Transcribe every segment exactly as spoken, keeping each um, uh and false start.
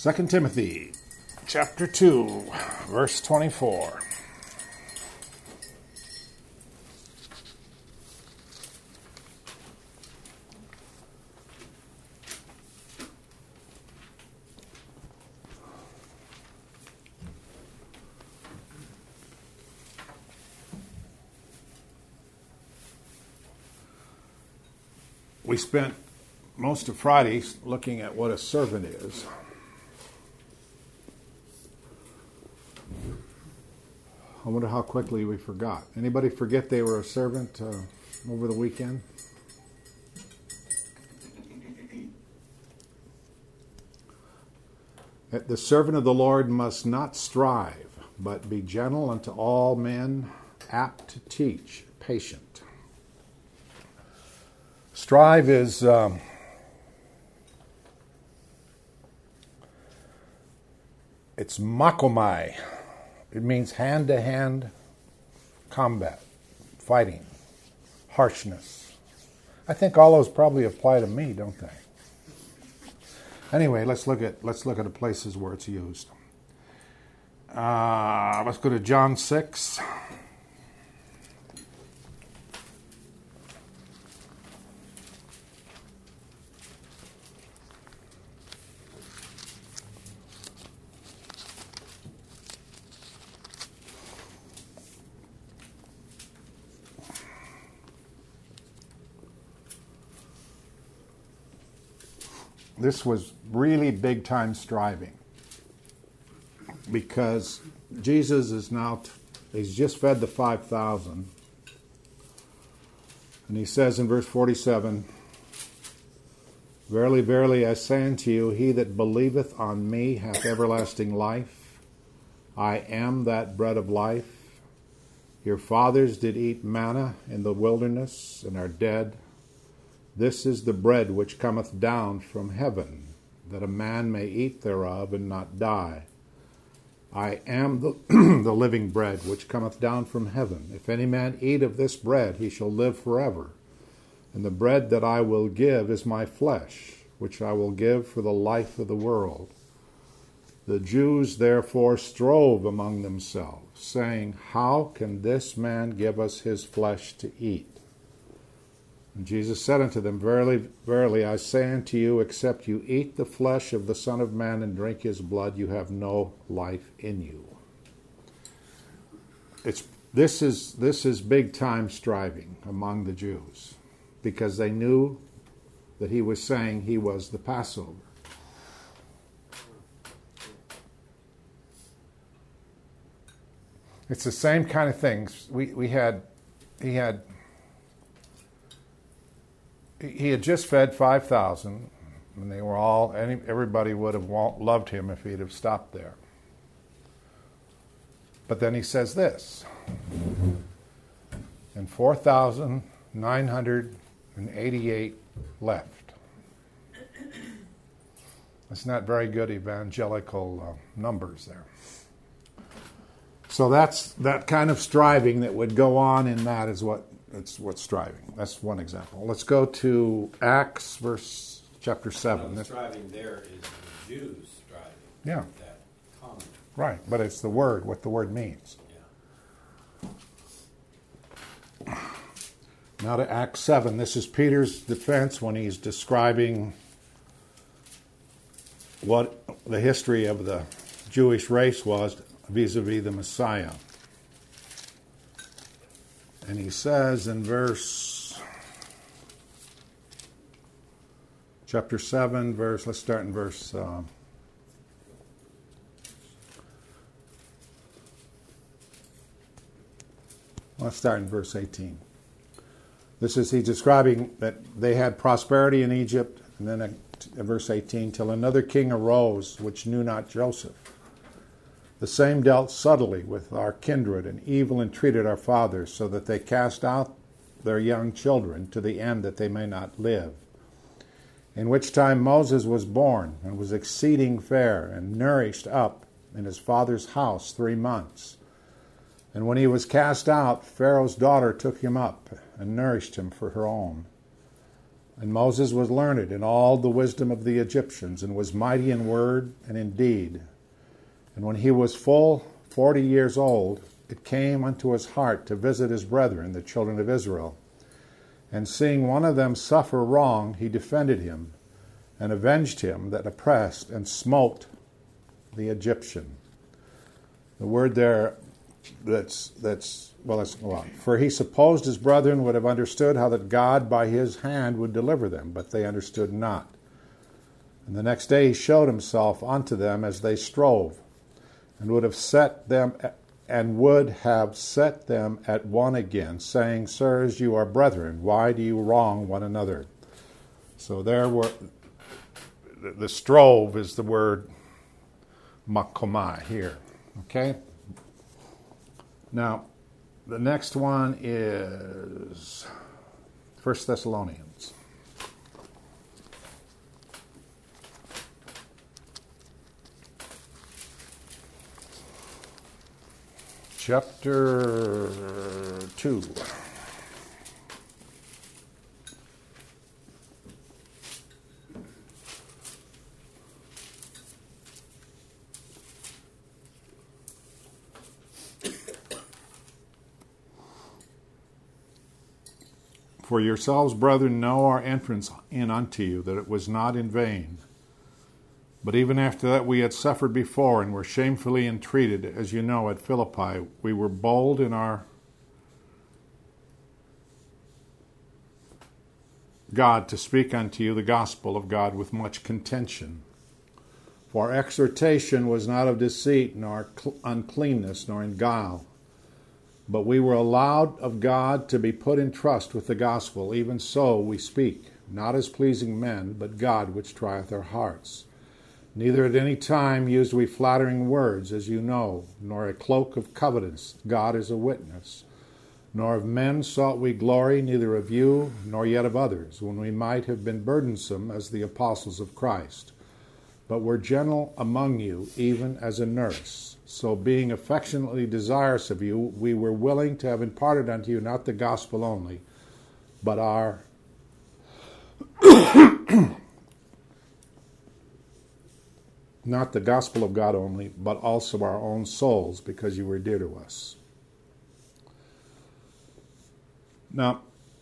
Second Timothy chapter two, verse twenty-four. We spent most of Friday looking at what a servant is. I wonder how quickly we forgot. Anybody forget they were a servant uh, over the weekend? The servant of the Lord must not strive, but be gentle unto all men, apt to teach, patient. Strive is um, it's makomai. It means hand-to-hand combat, fighting, harshness. I think all those probably apply to me, don't they? Anyway, let's look at let's look at the places where it's used. Uh, let's go to John six. This was really big time striving because Jesus is now, he's just fed the five thousand. And he says in verse forty-seven, Verily, verily, I say unto you, he that believeth on me hath everlasting life. I am that bread of life. Your fathers did eat manna in the wilderness and are dead. This is the bread which cometh down from heaven, that a man may eat thereof and not die. I am the, the living bread which cometh down from heaven. If any man eat of this bread, he shall live forever. And the bread that I will give is my flesh, which I will give for the life of the world. The Jews therefore strove among themselves, saying, How can this man give us his flesh to eat? And Jesus said unto them, Verily, verily, I say unto you, except you eat the flesh of the Son of Man and drink his blood, you have no life in you. It's this is this is big time striving among the Jews, because they knew that he was saying he was the Passover. It's the same kind of things. We we had he had. He had just fed five thousand, and they were all, any, everybody would have loved him if he'd have stopped there. But then he says this, and four thousand nine hundred eighty-eight left. That's not very good evangelical uh, numbers there. So that's that kind of striving that would go on in that is what That's what's striving. That's one example. Let's go to Acts, verse chapter seven. No, the striving there is the Jews striving. Yeah. That common. Right, but it's the word, what the word means. Yeah. Now to Acts seven. This is Peter's defense when he's describing what the history of the Jewish race was vis-a-vis the Messiah. And he says in verse, chapter seven, verse, let's start in verse, uh, let's start in verse eighteen. This is, he's describing that they had prosperity in Egypt, and then in verse eighteen, till another king arose, which knew not Joseph. The same dealt subtly with our kindred, and evil entreated our fathers, so that they cast out their young children, to the end that they may not live. In which time Moses was born, and was exceeding fair, and nourished up in his father's house three months. And when he was cast out, Pharaoh's daughter took him up, and nourished him for her own. And Moses was learned in all the wisdom of the Egyptians, and was mighty in word and in deed. And when he was full forty years old, it came unto his heart to visit his brethren, the children of Israel. And seeing one of them suffer wrong, he defended him, and avenged him that oppressed, and smote the Egyptian. The word there, that's, that's well, let's go on. For he supposed his brethren would have understood how that God by his hand would deliver them, but they understood not. And the next day he showed himself unto them as they strove, and would have set them and would have set them at one again, saying, Sirs, you are brethren, why do you wrong one another? So there were, the strove is the word makomai here. Okay? Now, the next one is First Thessalonians. Chapter two. For yourselves, brethren, know our entrance in unto you, that it was not in vain. But even after that we had suffered before, and were shamefully entreated, as you know, at Philippi, we were bold in our God to speak unto you the gospel of God with much contention. For exhortation was not of deceit, nor uncleanness, nor in guile. But we were allowed of God to be put in trust with the gospel. Even so we speak, not as pleasing men, but God which trieth our hearts. Neither at any time used we flattering words, as you know, nor a cloak of covetousness, God is a witness. Nor of men sought we glory, neither of you, nor yet of others, when we might have been burdensome as the apostles of Christ. But were gentle among you, even as a nurse. So being affectionately desirous of you, we were willing to have imparted unto you not the gospel only, but our not the gospel of God only, but also our own souls, because you were dear to us. Now,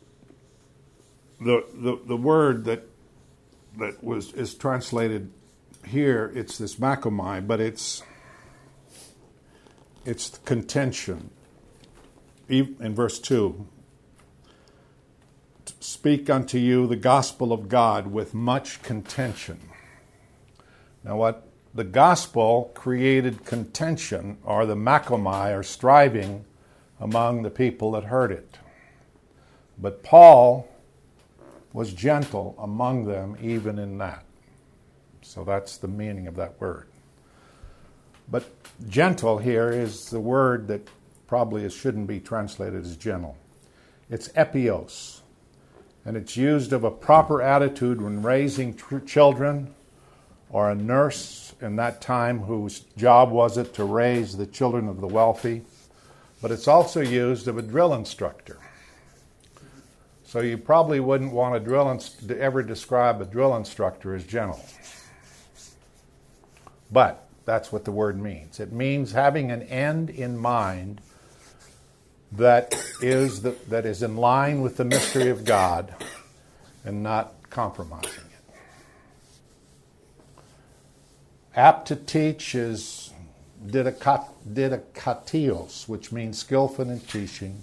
the the, the word that that was is translated here, it's this makomai, but it's it's contention. In verse two, speak unto you the gospel of God with much contention. Now what the gospel created contention, or the makomai, or striving among the people that heard it. But Paul was gentle among them even in that. So that's the meaning of that word. But gentle here is the word that probably shouldn't be translated as gentle. It's epios, and it's used of a proper attitude when raising tr- children, or a nurse in that time whose job was it to raise the children of the wealthy. But it's also used of a drill instructor. So you probably wouldn't want a drill inst- to ever describe a drill instructor as gentle. But that's what the word means. It means having an end in mind that is the, that is in line with the mystery of God and not compromising it. Apt to teach is didakat, didakatios, which means skillful in teaching.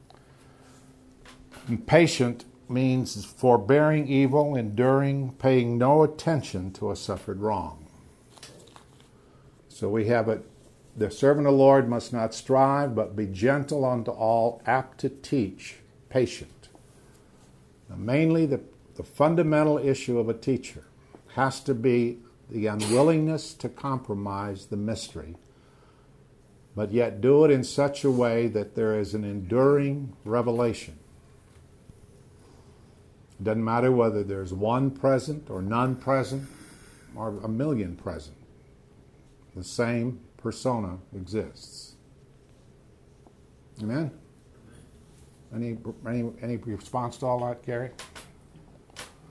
And patient means forbearing evil, enduring, paying no attention to a suffered wrong. So we have it, the servant of the Lord must not strive, but be gentle unto all, apt to teach, patient. Now mainly the, the fundamental issue of a teacher has to be the unwillingness to compromise the mystery, but yet do it in such a way that there is an enduring revelation. It doesn't matter whether there's one present or none present or a million present. The same persona exists. Amen? Any any any response to all that, Gary?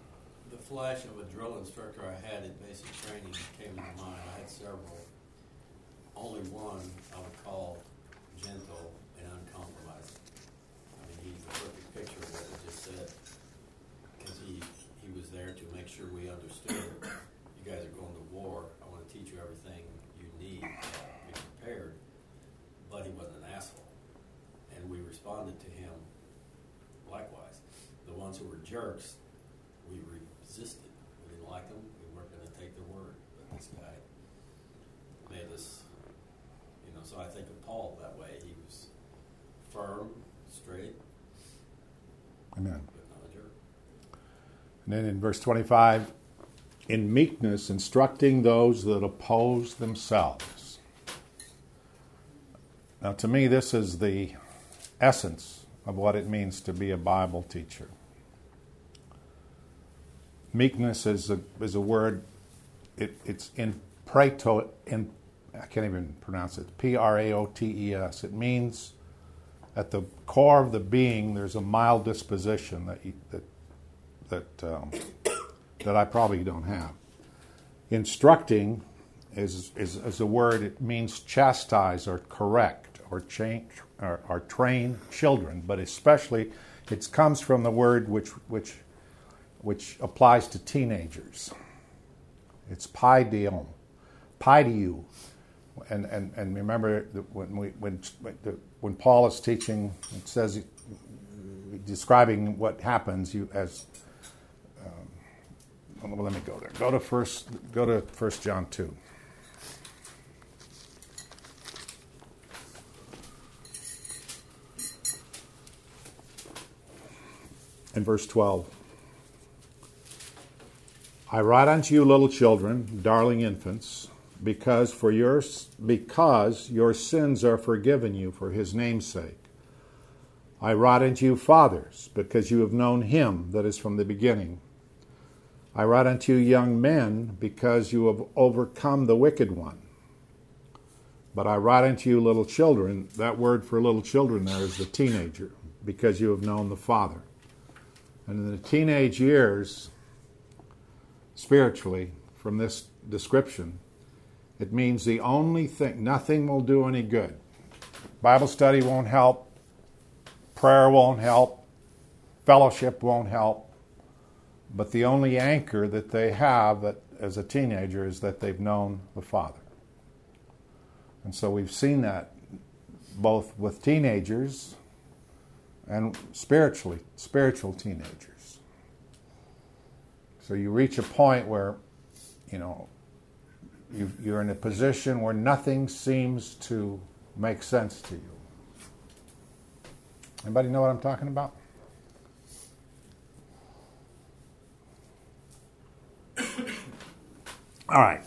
flash of a drill instructor I had in basic training came to mind. I had several. Only one I would call gentle and uncompromising. I mean, he's the perfect picture of what I just said. Because he, he was there to make sure we understood, you guys are going to war. I want to teach you everything you need to be prepared. But he wasn't an asshole. And we responded to him likewise. The ones who were jerks, we resisted. We didn't like them. We weren't going to take their word. But this guy made us, you know, so I think of Paul that way. He was firm, straight, Amen. but not a jerk. And then in verse twenty-five, in meekness instructing those that oppose themselves. Now to me this is the essence of what it means to be a Bible teacher. Meekness is a is a word. It, it's in praeto. In I can't even pronounce it. P R A O T E S. It means at the core of the being there's a mild disposition that you, that that um, that I probably don't have. Instructing is is is a word. It means chastise or correct or change or, or train children, but especially it comes from the word which which which applies to teenagers. It's paideon, paideu, and and and remember that when we when when Paul is teaching, it says describing what happens. You as um, well, let me go there. Go to first. Go to First John two. In verse twelve. I write unto you, little children, darling infants, because for your because your sins are forgiven you for his name's sake. I write unto you, fathers, because you have known him that is from the beginning. I write unto you, young men, because you have overcome the wicked one. But I write unto you, little children. That word for little children there is the teenager, because you have known the Father. And in the teenage years, spiritually, from this description, it means the only thing, nothing will do any good. Bible study won't help. Prayer won't help. Fellowship won't help. But the only anchor that they have that, as a teenager is that they've known the Father. And so we've seen that both with teenagers and spiritually, spiritual teenagers. So you reach a point where, you know, you, you're in a position where nothing seems to make sense to you. Anybody know what I'm talking about? All right.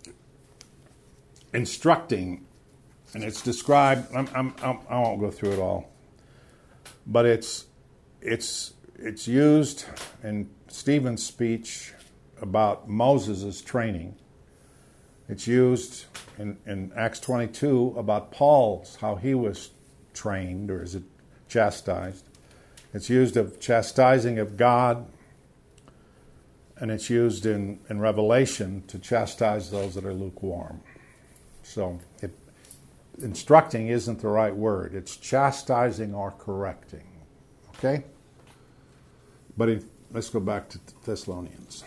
Instructing, and it's described. I'm, I'm, I'm, I won't go through it all, but it's it's it's used in Stephen's speech about Moses' training. It's used in, in Acts twenty-two about Paul's, how he was trained, or is it chastised. It's used of chastising of God, and it's used in, in Revelation to chastise those that are lukewarm. So it, instructing isn't the right word. It's chastising or correcting. Okay? But in, let's go back to Thessalonians.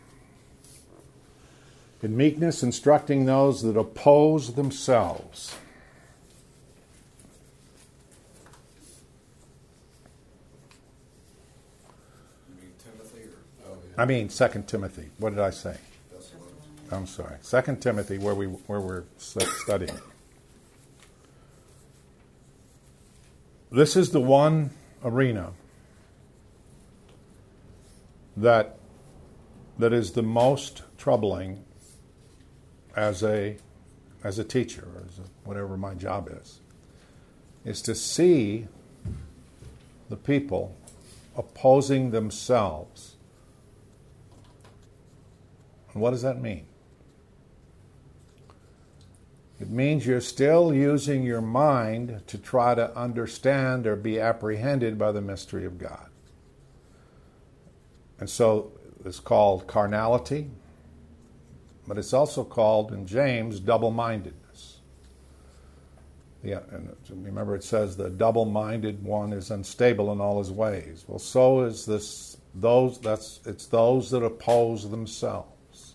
In meekness, instructing those that oppose themselves. You mean Timothy or? Oh, yeah. I mean, Second Timothy. What did I say? Thessalonians. I'm sorry. Second Timothy, where we where we're studying. This is the one arena that that is the most troubling as a as a teacher, or as a, whatever my job is, is to see the people opposing themselves. And what does that mean? It means you're still using your mind to try to understand or be apprehended by the mystery of God. And so is called carnality, but it's also called in James double-mindedness. Yeah, and remember it says the double-minded one is unstable in all his ways. Well, so is this. Those that's it's those that oppose themselves.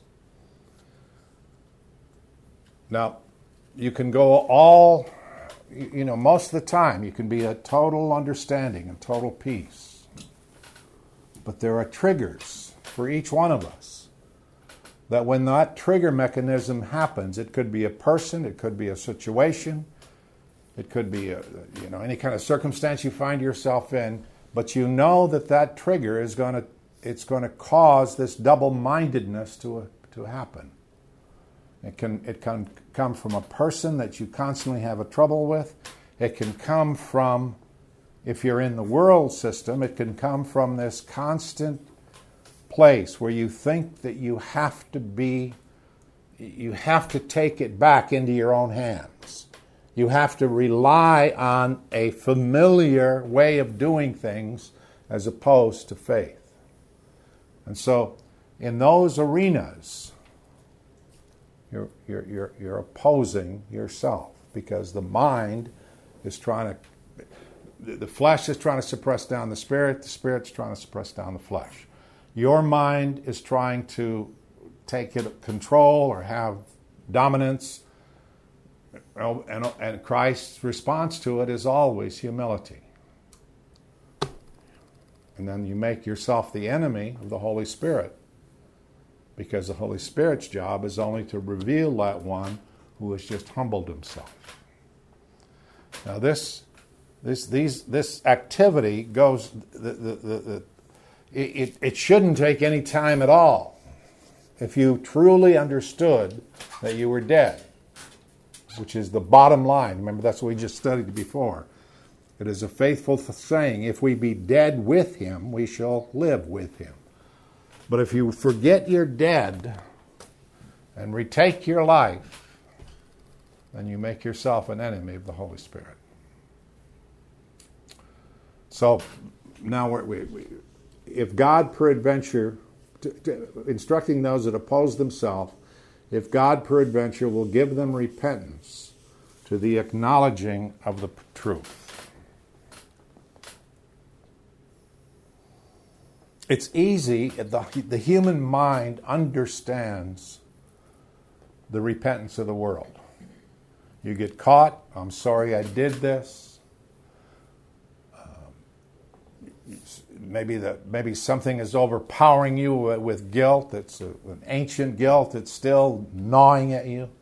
Now, you can go all, you know, most of the time you can be a total understanding and total peace. But there are triggers for each one of us. That when that trigger mechanism happens, it could be a person, it could be a situation, it could be a, you know, any kind of circumstance you find yourself in, but you know that that trigger is going to it's going to cause this double-mindedness to to happen. It can it can come from a person that you constantly have a trouble with. It can come from, if you're in the world system, it can come from this constant place where you think that you have to be, you have to take it back into your own hands. You have to rely on a familiar way of doing things as opposed to faith. And so, in those arenas, you're, you're, you're, you're opposing yourself because the mind is trying to, the flesh is trying to suppress down the spirit, the spirit's trying to suppress down the flesh. Your mind is trying to take it control or have dominance, and, and Christ's response to it is always humility. And then you make yourself the enemy of the Holy Spirit, because the Holy Spirit's job is only to reveal that one who has just humbled himself. Now this, this, these, this activity goes. The, the, the, the, it, it shouldn't take any time at all. If you truly understood that you were dead, which is the bottom line. Remember, that's what we just studied before. It is a faithful saying, if we be dead with him, we shall live with him. But if you forget you're dead and retake your life, then you make yourself an enemy of the Holy Spirit. So now we're, we, we, if God peradventure, to, to, instructing those that oppose themselves, if God peradventure will give them repentance to the acknowledging of the truth. It's easy, the, the human mind understands the repentance of the world. You get caught, I'm sorry I did this. Um, maybe the, maybe something is overpowering you with guilt. It's a, an ancient guilt that's still gnawing at you.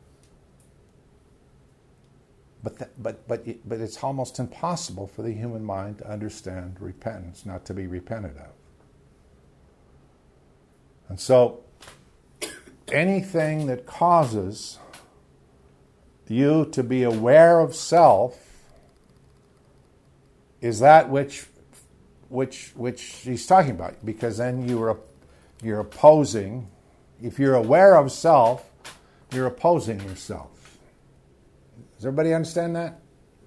But, that, but, but, but it's almost impossible for the human mind to understand repentance, not to be repented of. And so, anything that causes you to be aware of self is that which, which, which he's talking about. Because then you're, you're opposing. If you're aware of self, you're opposing yourself. Does everybody understand that?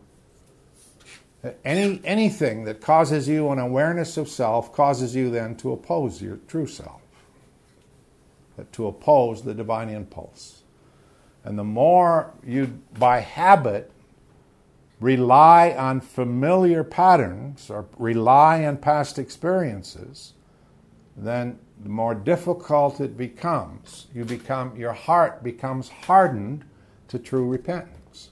Any anything that causes you an awareness of self causes you then to oppose your true self. To oppose the divine impulse. And the more you, by habit, rely on familiar patterns or rely on past experiences, then the more difficult it becomes. You become, your heart becomes hardened to true repentance.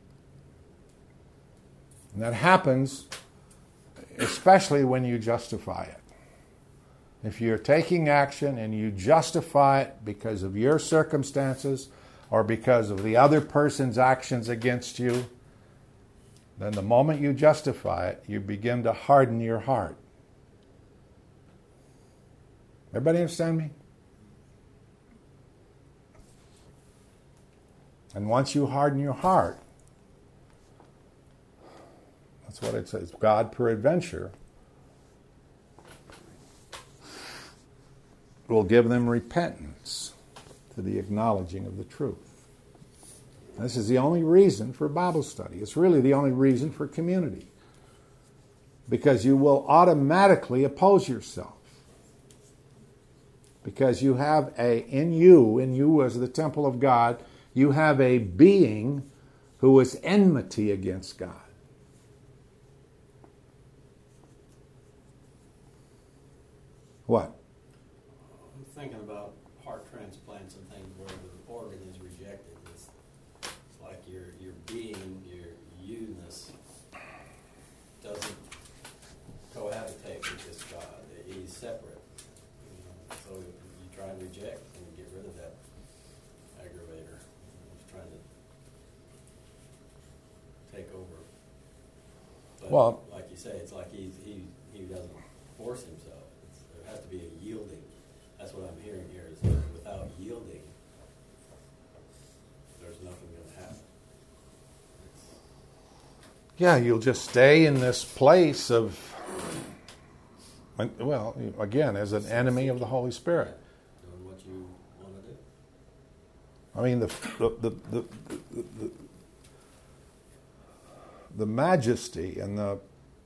And that happens especially when you justify it. If you're taking action and you justify it because of your circumstances or because of the other person's actions against you, then the moment you justify it, you begin to harden your heart. Everybody understand me? And once you harden your heart, that's what it says, God peradventure will give them repentance to the acknowledging of the truth. This is the only reason for Bible study. It's really the only reason for community. Because you will automatically oppose yourself. Because you have a, in you, in you as the temple of God, you have a being who is enmity against God. What? I'm thinking about heart transplants and things where the organ is rejected. It's, it's like your your being, your you-ness doesn't cohabitate with this God. He's separate. You know, so you try and reject and get rid of that aggravator. He's trying to take over. But Well, like you say, it's like he's, he he doesn't force himself. It's, there has to be a yielding. That's what I'm hearing here. Is that without yielding, there's nothing going to happen. It's, yeah, you'll just stay in this place of, well, again, as an enemy of the Holy Spirit. doing what you want to do. I mean, the the the the, the, the, the majesty and the,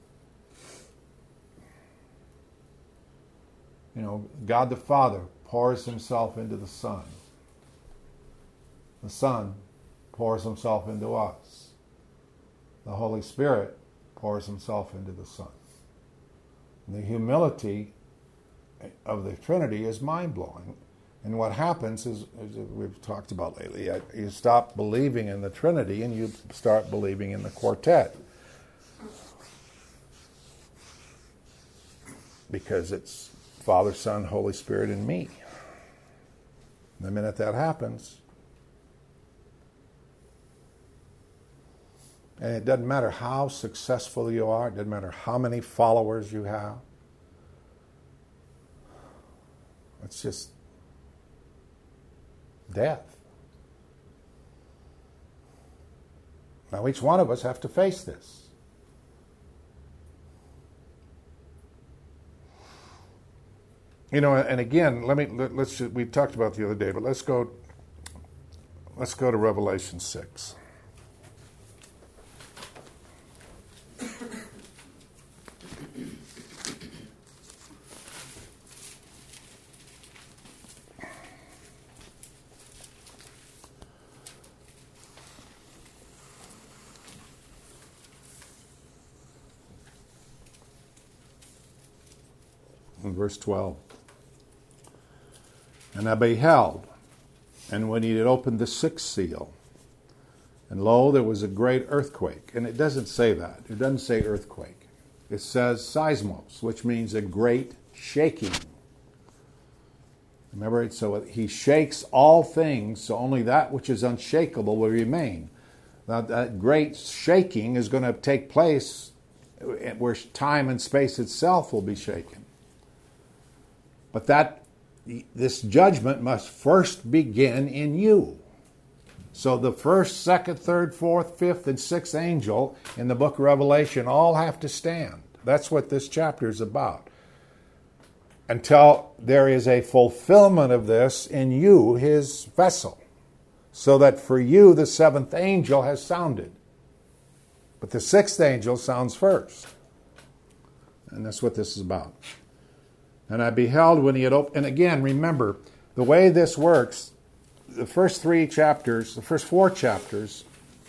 you know, God the Father pours himself into the Son. The Son pours himself into us. The Holy Spirit pours himself into the Son. And the humility of the Trinity is mind-blowing. And what happens is, as we've talked about lately, you stop believing in the Trinity and you start believing in the quartet. Because it's Father, Son, Holy Spirit, and me. And the minute that happens, and it doesn't matter how successful you are, it doesn't matter how many followers you have, it's just death. Now each one of us have to face this. You know, and again, let me let, let's we talked about it the other day, but let's go let's go to Revelation six. In verse twelve. And I beheld, and when he had opened the sixth seal, and lo, there was a great earthquake. And it doesn't say that. It doesn't say earthquake. It says seismos, which means a great shaking. Remember, so he shakes all things, so only that which is unshakable will remain. Now, that great shaking is going to take place where time and space itself will be shaken. But that this judgment must first begin in you. So the first, second, third, fourth, fifth, and sixth angel in the book of Revelation all have to stand. That's what this chapter is about. Until there is a fulfillment of this in you, his vessel. So that for you the seventh angel has sounded. But the sixth angel sounds first. And that's what this is about. And I beheld when he had opened, and again, remember, the way this works, the first three chapters, the first four chapters,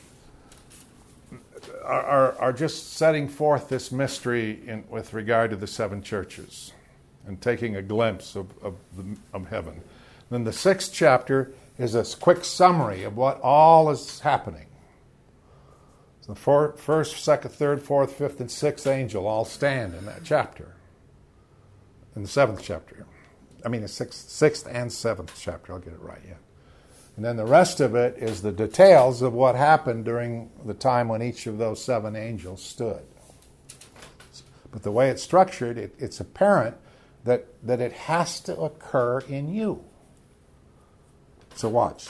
are, are, are just setting forth this mystery in, with regard to the seven churches and taking a glimpse of, of, the, of heaven. Then the sixth chapter is a quick summary of what all is happening. So the four, first, second, third, fourth, fifth, and sixth angel all stand in that chapter. In the seventh chapter. I mean the sixth, sixth and seventh chapter. I'll get it right yet. And then the rest of it is the details of what happened during the time when each of those seven angels stood. But the way it's structured, it, it's apparent that, that it has to occur in you. So watch.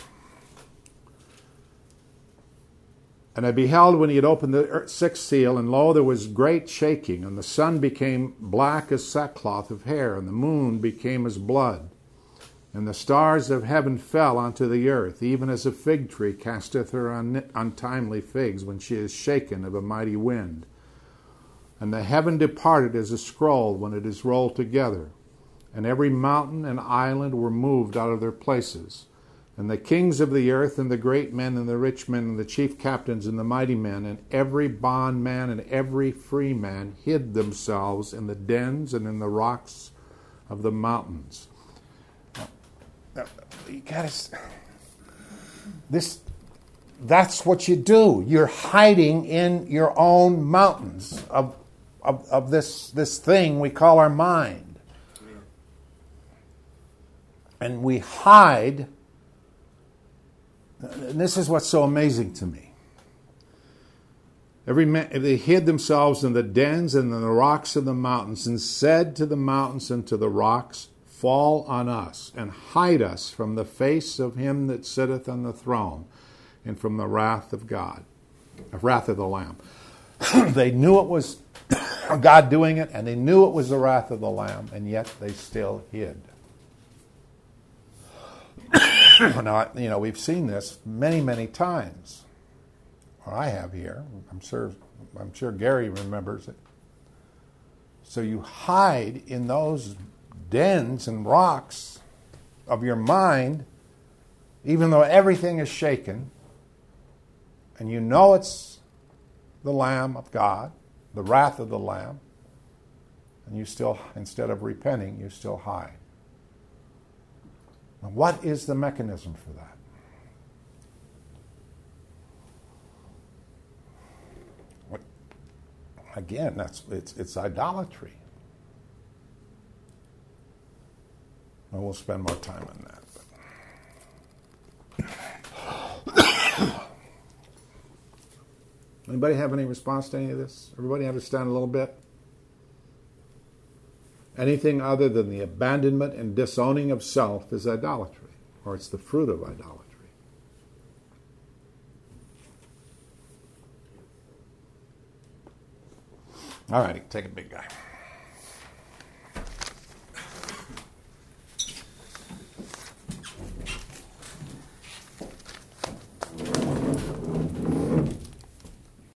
And I beheld when he had opened the sixth seal, and lo, there was great shaking, and the sun became black as sackcloth of hair, and the moon became as blood. And the stars of heaven fell unto the earth, even as a fig tree casteth her un- untimely figs when she is shaken of a mighty wind. And the heaven departed as a scroll when it is rolled together. and every mountain and island were moved out of their places. And the kings of the earth, and the great men, and the rich men, and the chief captains, and the mighty men, and every bondman and every free man hid themselves in the dens and in the rocks of the mountains. Now, you gotta, this, that's what you do. You're hiding in your own mountains of, of, of this, this thing we call our mind. And we hide. And this is what's so amazing to me. Every man, they hid themselves in the dens and in the rocks of the mountains, and said to the mountains and to the rocks, fall on us, and hide us from the face of him that sitteth on the throne, and from the wrath of God, the wrath of the Lamb. They knew it was God doing it, and they knew it was the wrath of the Lamb, and yet they still hid. Now, you know, we've seen this many, many times. Or I have here. I'm sure, I'm sure Gary remembers it. So you hide in those dens and rocks of your mind, even though everything is shaken, and you know it's the Lamb of God, the wrath of the Lamb, and you still, instead of repenting, you still hide. Now, what is the mechanism for that? What, again, that's it's it's idolatry. And we'll spend more time on that. Anybody have any response to any of this? Everybody understand a little bit? Anything other than the abandonment and disowning of self is idolatry, or it's the fruit of idolatry. All righty, take it, big guy.